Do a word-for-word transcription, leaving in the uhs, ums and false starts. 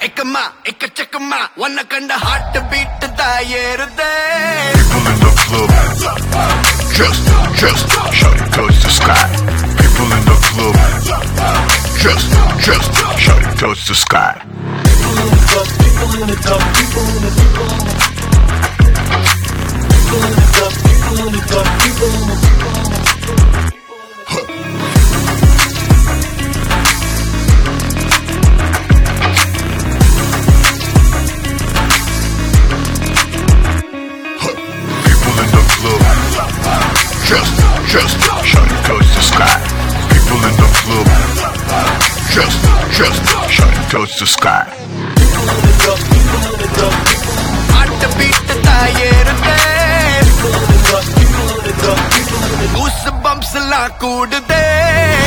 ekama ekachakama wanna kanda heart beat da yerude. People in the club, just, just, shouting towards the sky. People in the club, just, just, shouting towards the sky. People in the club, people in the club, people in the people in the people in the club, people in the club, people in the people in the Just, just, shouting towards the sky. People in the club, just, just, shouting towards the sky. people in the club, people in the club, Heart beat da yerude. people in the club, people in the club, people in the Goosebumps la koodude.